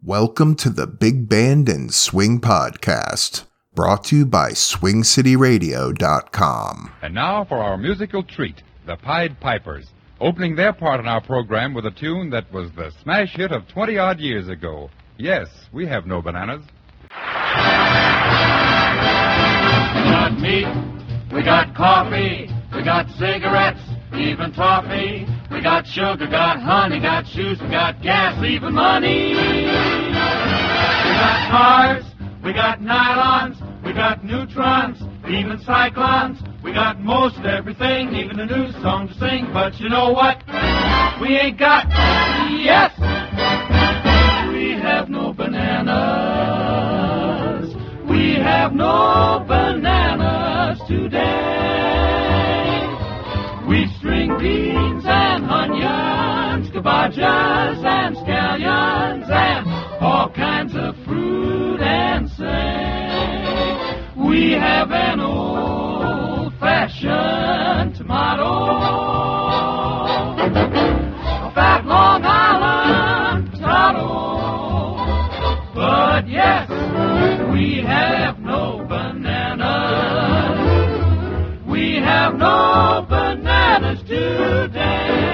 Welcome to the Big Band and Swing Podcast, brought to you by SwingCityRadio.com. And now for our musical treat, the Pied Pipers, opening their part in our program with a tune that was the smash hit of 20-odd years ago. Yes, we have no bananas. We got meat, we got coffee, we got cigarettes, even toffee. We got sugar, got honey, got shoes, we got gas, even money. We got cars, we got nylons, we got neutrons, even cyclones. We got most everything, even a new song to sing. But you know what? We ain't got, yes, we have no bananas. We have no bananas today. We string beans and onions, cabbages and scallions, and all kinds of fruit and say. We have an old-fashioned tomato, a fat Long Island potato. But yes, we have no bananas. We have no bananas today.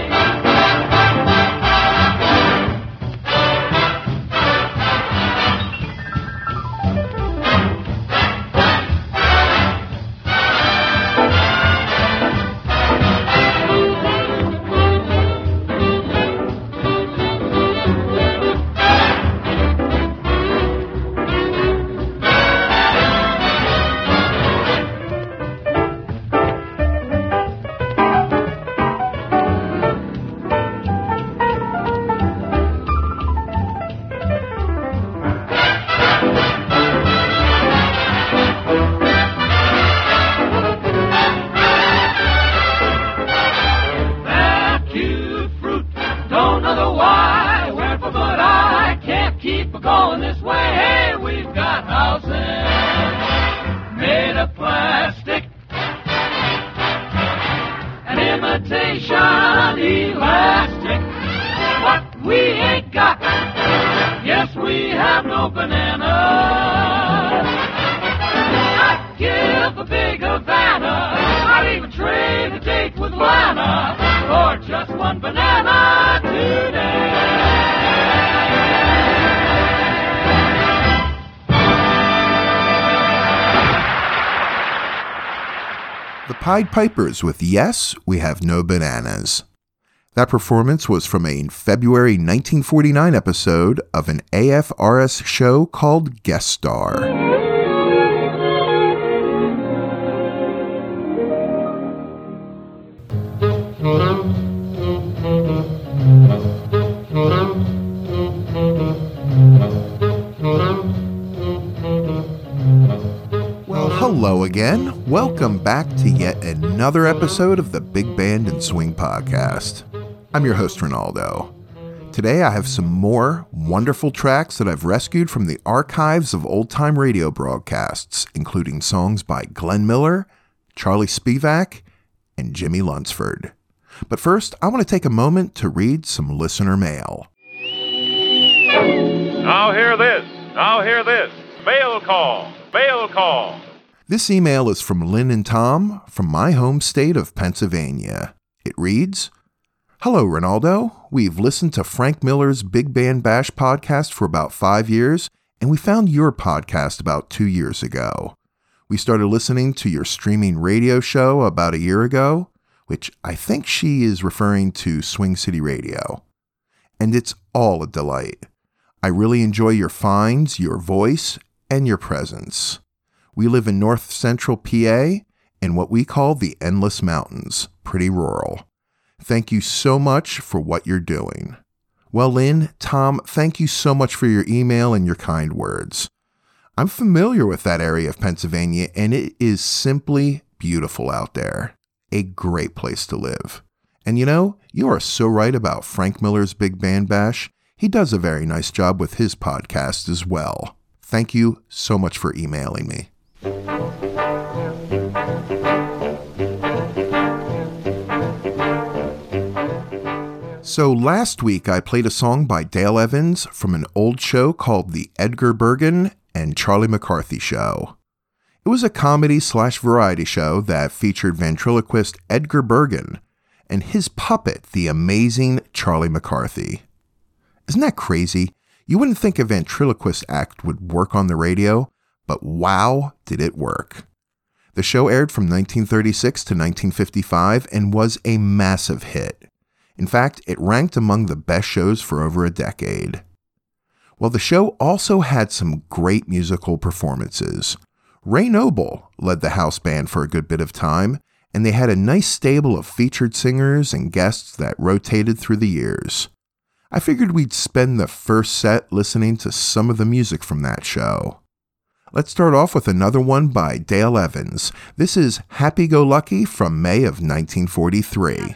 Pied Pipers with Yes, We Have No Bananas. That performance was from a February 1949 episode of an AFRS show called Guest Star. Hello again. Welcome back to yet another episode of the Big Band and Swing Podcast. I'm your host, Ronaldo. Today I have some more wonderful tracks that I've rescued from the archives of old-time radio broadcasts, including songs by Glenn Miller, Charlie Spivak, and Jimmy Lunsford. But first, I want to take a moment to read some listener mail. Now hear this. Now hear this. Mail call. Mail call. This email is from Lynn and Tom from my home state of Pennsylvania. It reads, Hello, Ronaldo. We've listened to Frank Miller's Big Band Bash podcast for about 5 years, and we found your podcast about 2 years ago. We started listening to your streaming radio show about a year ago, which I think she is referring to Swing City Radio. And it's all a delight. I really enjoy your finds, your voice, and your presence. We live in north central PA in what we call the Endless Mountains, pretty rural. Thank you so much for what you're doing. Well, Lynn, Tom, thank you so much for your email and your kind words. I'm familiar with that area of Pennsylvania, and it is simply beautiful out there. A great place to live. And you know, you are so right about Frank Miller's Big Band Bash. He does a very nice job with his podcast as well. Thank you so much for emailing me. So last week I played a song by Dale Evans from an old show called The Edgar Bergen and Charlie McCarthy Show. It was a comedy/variety show that featured ventriloquist Edgar Bergen and his puppet, the amazing Charlie McCarthy. Isn't that crazy? You wouldn't think a ventriloquist act would work on the radio, but wow, did it work. The show aired from 1936 to 1955 and was a massive hit. In fact, it ranked among the best shows for over a decade. Well, the show also had some great musical performances. Ray Noble led the house band for a good bit of time, and they had a nice stable of featured singers and guests that rotated through the years. I figured we'd spend the first set listening to some of the music from that show. Let's start off with another one by Dale Evans. This is Happy Go Lucky from May of 1943.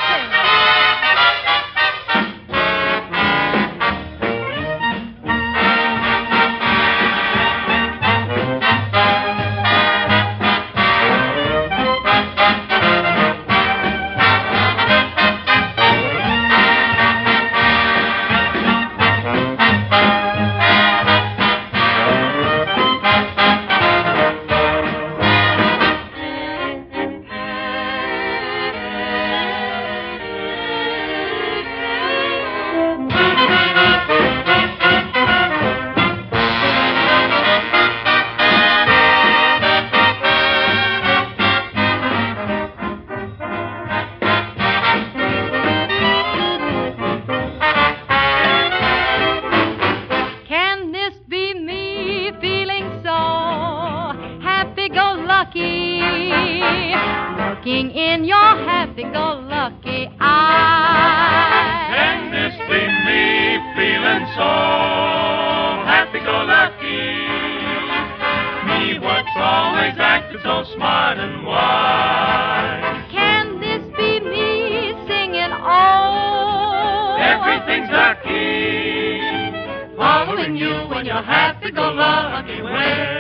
Looking in your happy-go-lucky eyes. Can this be me feeling so happy-go-lucky? Me what's always acted so smart and wise. Can this be me singing, oh, everything's lucky, following you in your happy-go-lucky way.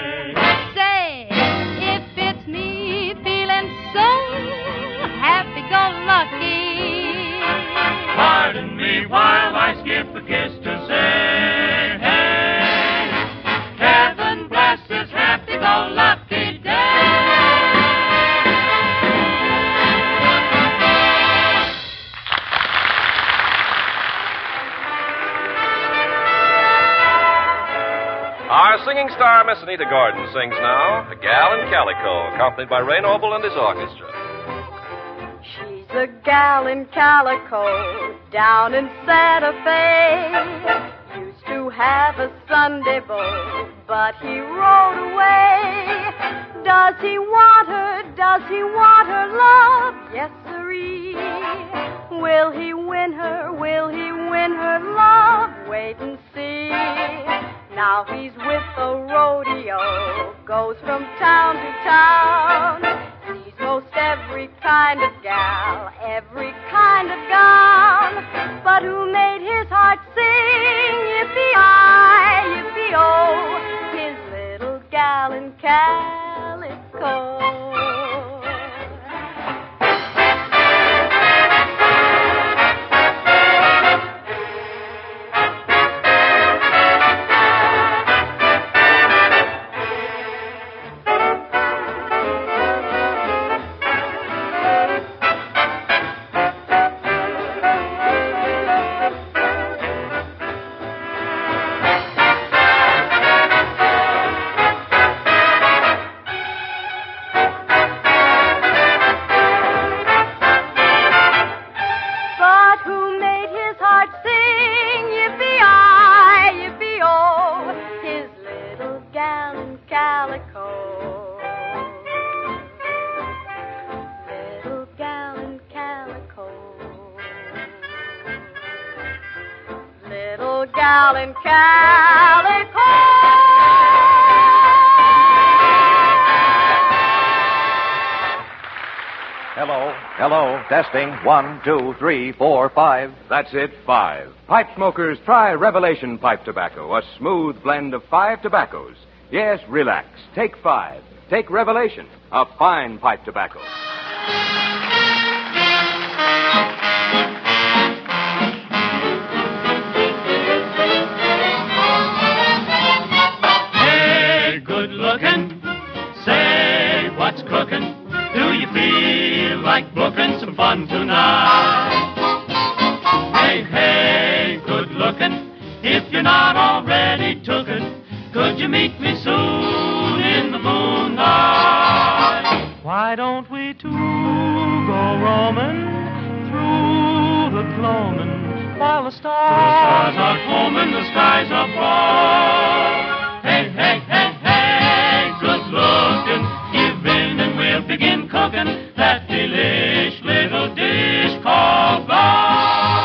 Pardon me while I skip a kiss to say, hey, heaven bless this happy-go-lucky day. Our singing star, Miss Anita Gordon, sings now A Gal in Calico, accompanied by Ray Noble and his orchestra. She's a gal in calico down in Santa Fe. Used to have a Sunday beau, but he rode away. Does he want her? Does he want her love? Yes, sirree. Will he win her? Will he win her love? Wait and see. Now he's with a rodeo, goes from town to town. Sees most every kind of gal, every kind of gown. But who made his heart sing? Yippee-I, yippee-oh, his little gal in calico. Gal in calico. Hello, testing. 1, 2, 3, 4, 5. That's it, 5. Pipe smokers, try Revelation Pipe Tobacco, a smooth blend of 5 tobaccos. Yes, relax. Take 5. Take Revelation, a fine pipe tobacco. moon tonight. Hey, hey, good looking, if you're not already tooken, could you meet me soon in the moonlight? Why don't we two go roaming through the gloaming while the stars are combing the skies above? Hey, hey, hey, hey, good looking, give in and we'll begin cooking that delish little dish called love.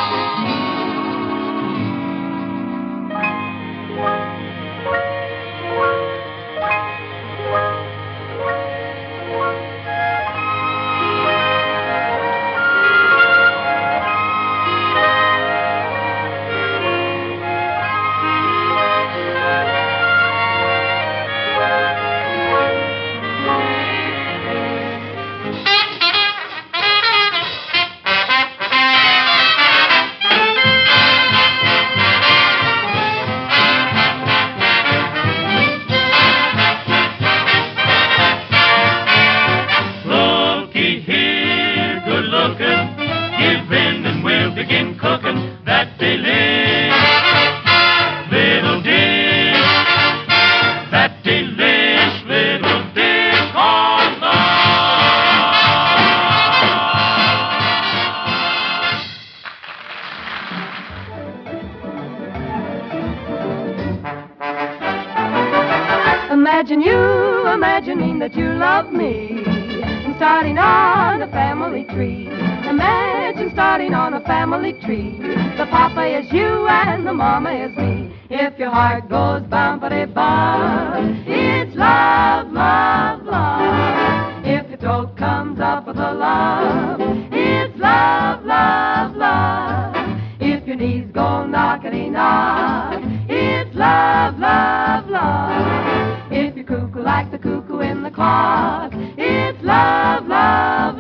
Imagine you imagining that you love me and starting on a family tree. Imagine starting on a family tree. The papa is you and the mama is me. If your heart goes bum-ba-de-bum, it's love, love, love. If your throat comes up with a love, it's love, love, love. If your knees go knockety-knock, it's love, love, love. If you cuckoo like the cuckoo in the clock, it's love, love,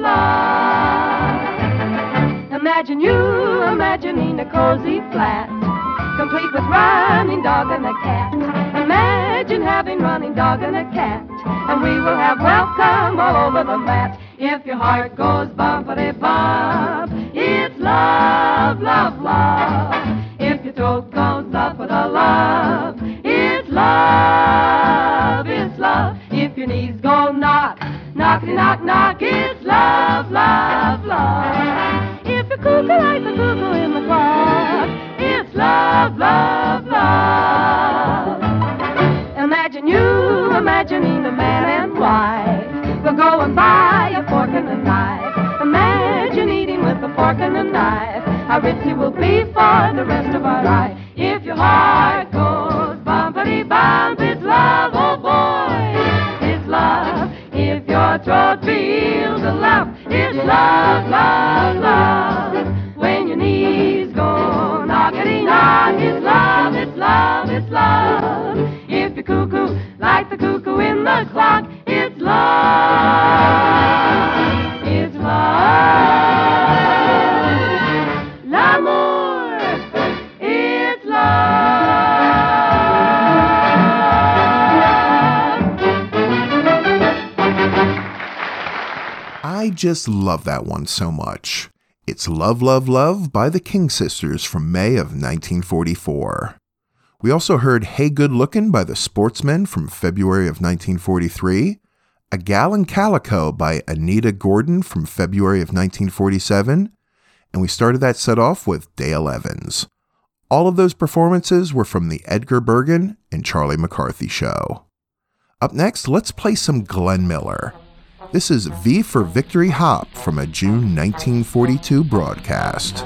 love. Imagine you imagining a cozy flat, complete with running dog and a cat. Imagine having running dog and a cat, and we will have welcome all over the mat. If your heart goes bumpity-bump, it's love, love, love. If your throat goes up with a love, it's love, it's love. If your knees go knock, knockity knock, knock, it's love, love, love. If you're cuckoo like the cuckoo in the clock, it's love, love, love. Imagine you imagining a man and wife. We'll go and buy a fork and a knife. Imagine eating with a fork and a knife. How rich you will be for the rest of our life. If your heart goes bumpity-bump, it's love, oh boy, it's love. If your throat feels a lump, it's love, love, love. When your knees go knockety-knock, it's love, it's love, it's love. If you're cuckoo like the cuckoo in the clock, it's love, it's love. L'amour, it's I just love that one so much. It's Love, Love, Love by the King Sisters from May of 1944. We also heard Hey Good Lookin' by the Sportsmen from February of 1943, A Gal in Calico by Anita Gordon from February of 1947, and we started that set off with Dale Evans. All of those performances were from the Edgar Bergen and Charlie McCarthy show. Up next, let's play some Glenn Miller. This is V for Victory Hop from a June 1942 broadcast.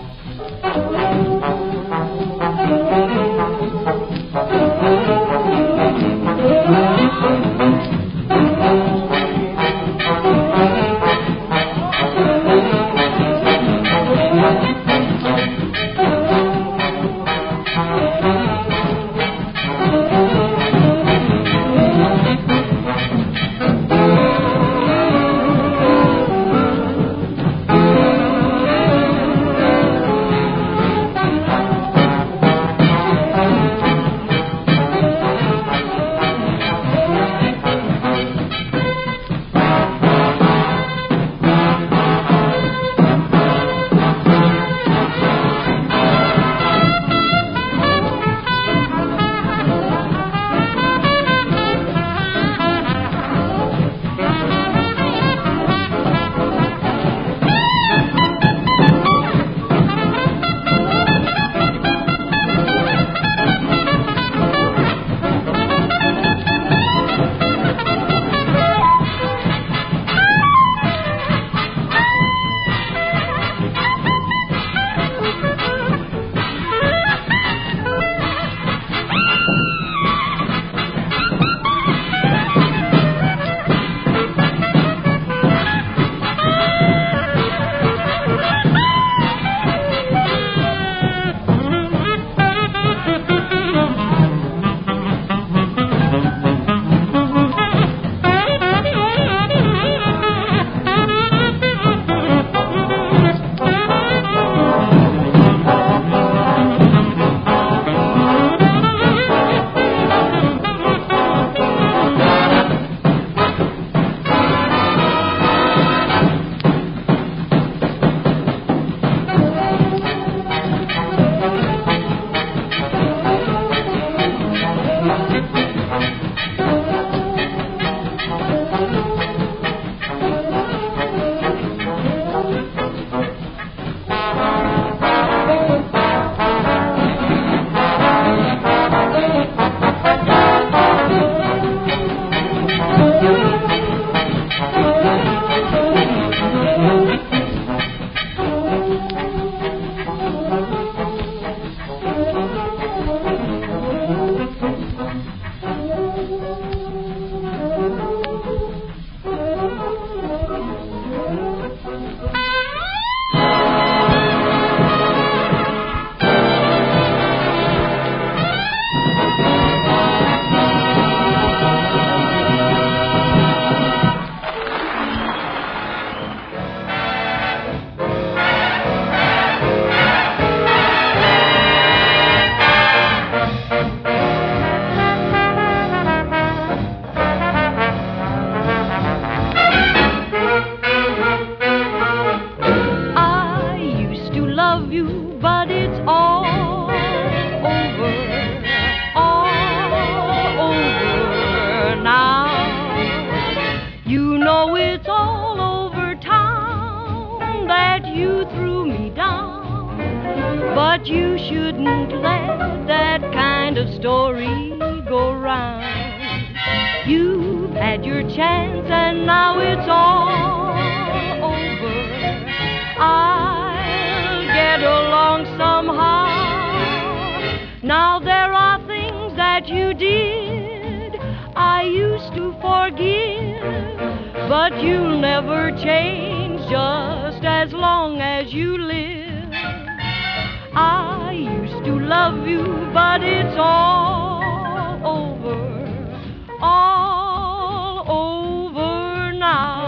But you shouldn't let that kind of story go round. You've had your chance and now it's all over. I'll get along somehow. Now there are things that you did I used to forgive, but you'll never change just as long as you live. I used to love you, but it's all over, all over now.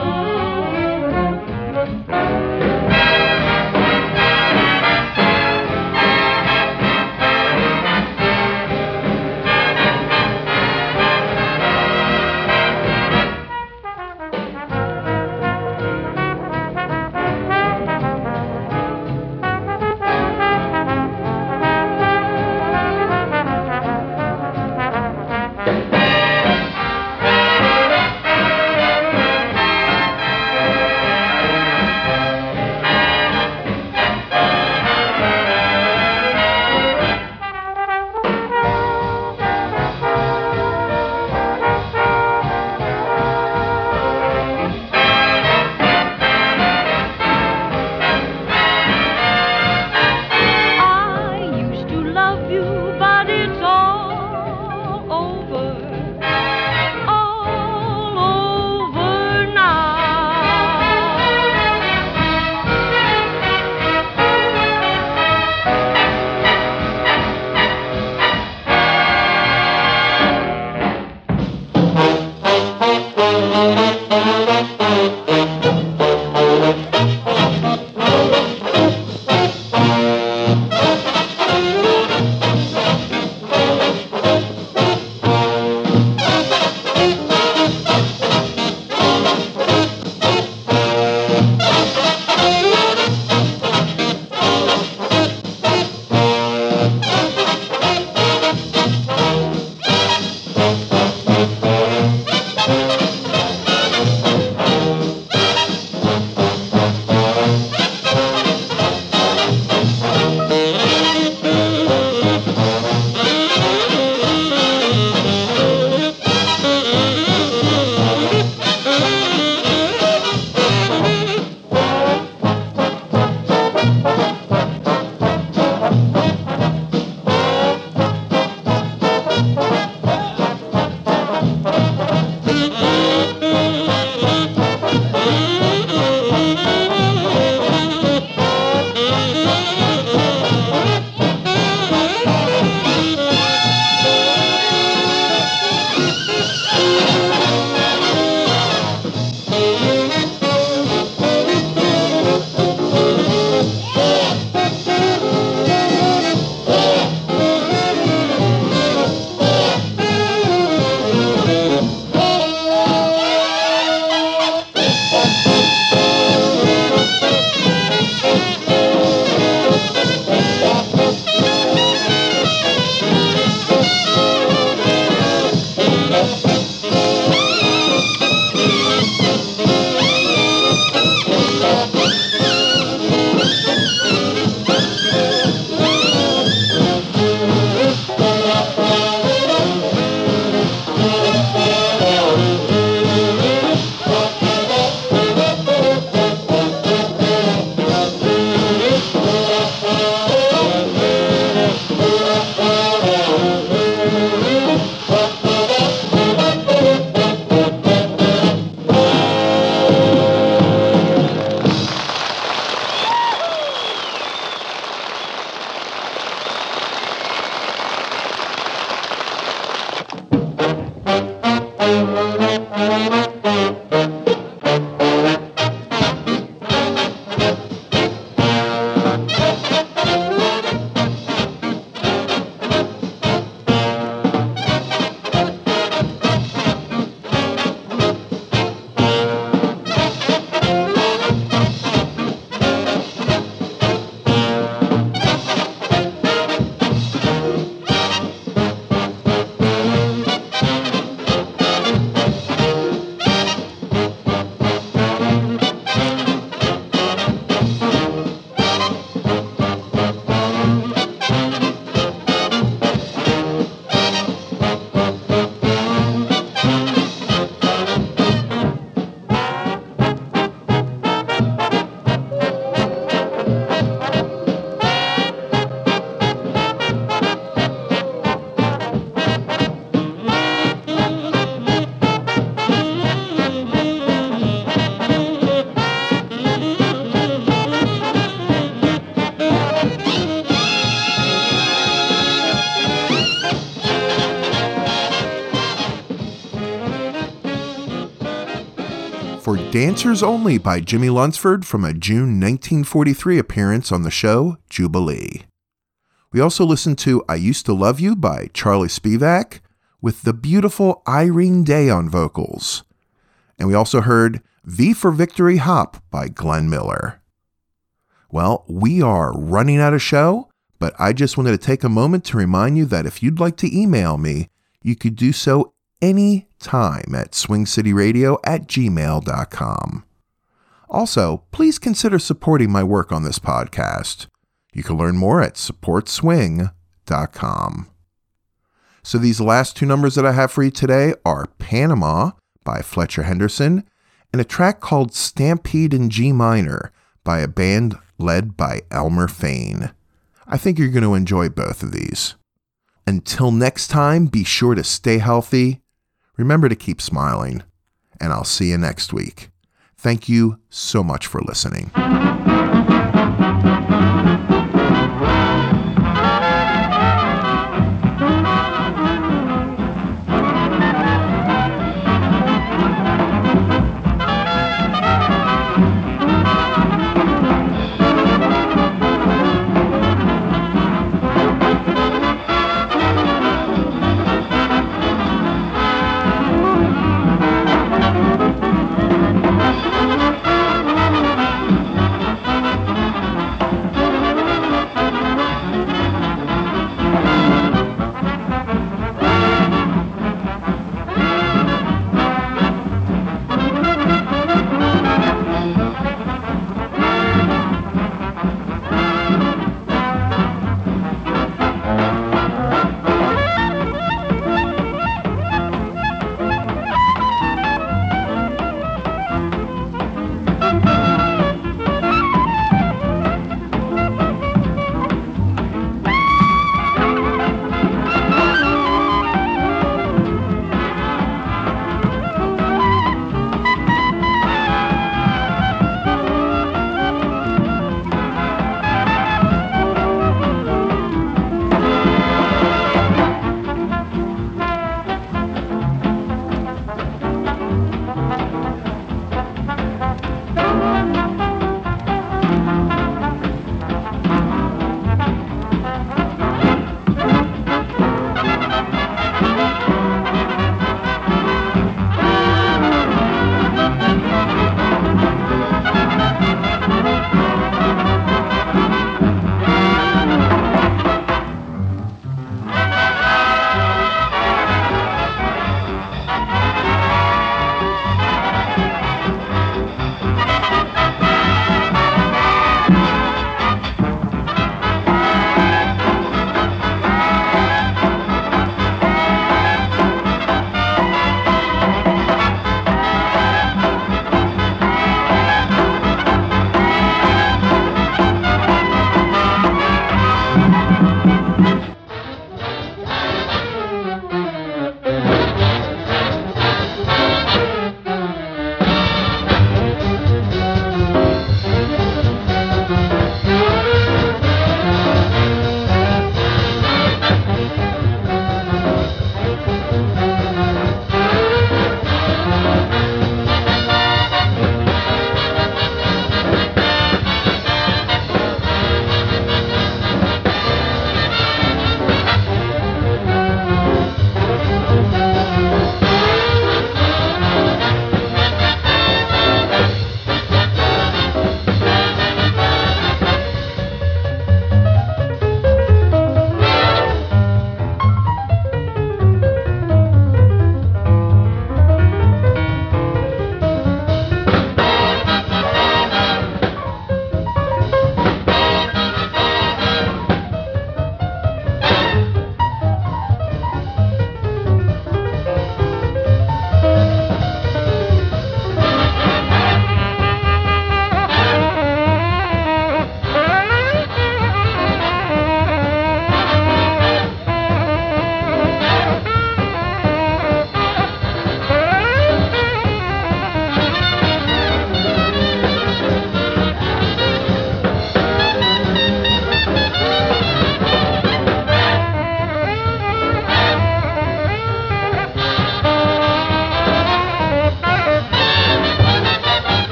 for Dancers Only by Jimmy Lunsford from a June 1943 appearance on the show Jubilee. We also listened to I Used to Love You by Charlie Spivak with the beautiful Irene Day on vocals. And we also heard V for Victory Hop by Glenn Miller. Well, we are running out of show, but I just wanted to take a moment to remind you that if you'd like to email me, you could do so any time at swingcityradio@gmail.com. Also, please consider supporting my work on this podcast. You can learn more at supportswing.com. So these last two numbers that I have for you today are Panama by Fletcher Henderson and a track called Stampede in G Minor by a band led by Elmer Fain. I think you're going to enjoy both of these. Until next time, be sure to stay healthy. Remember to keep smiling, and I'll see you next week. Thank you so much for listening.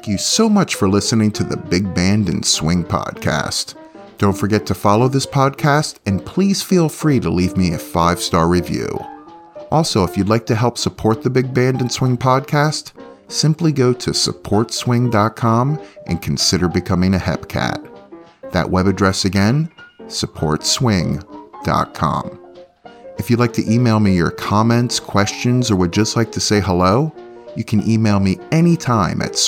you so much for listening to the Big Band and Swing podcast. Don't forget to follow this podcast, and please feel free to leave me a 5-star review. Also, if you'd like to help support the Big Band and Swing podcast, simply go to supportswing.com and consider becoming a HEPCAT. That web address again, supportswing.com. If you'd like to email me your comments, questions, or would just like to say hello, you can email me anytime at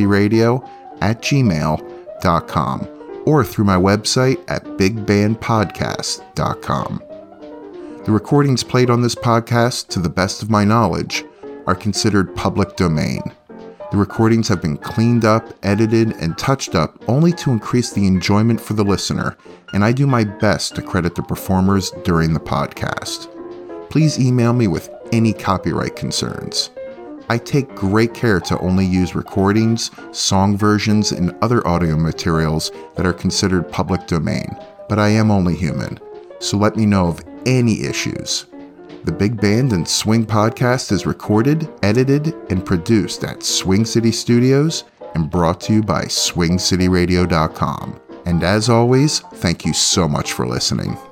swingcityradio@gmail.com or through my website at bigbandpodcast.com. The recordings played on this podcast, to the best of my knowledge, are considered public domain. The recordings have been cleaned up, edited, and touched up only to increase the enjoyment for the listener, and I do my best to credit the performers during the podcast. Please email me with any copyright concerns. I take great care to only use recordings, song versions, and other audio materials that are considered public domain, but I am only human, so let me know of any issues. The Big Band and Swing podcast is recorded, edited, and produced at Swing City Studios and brought to you by SwingCityRadio.com. And as always, thank you so much for listening.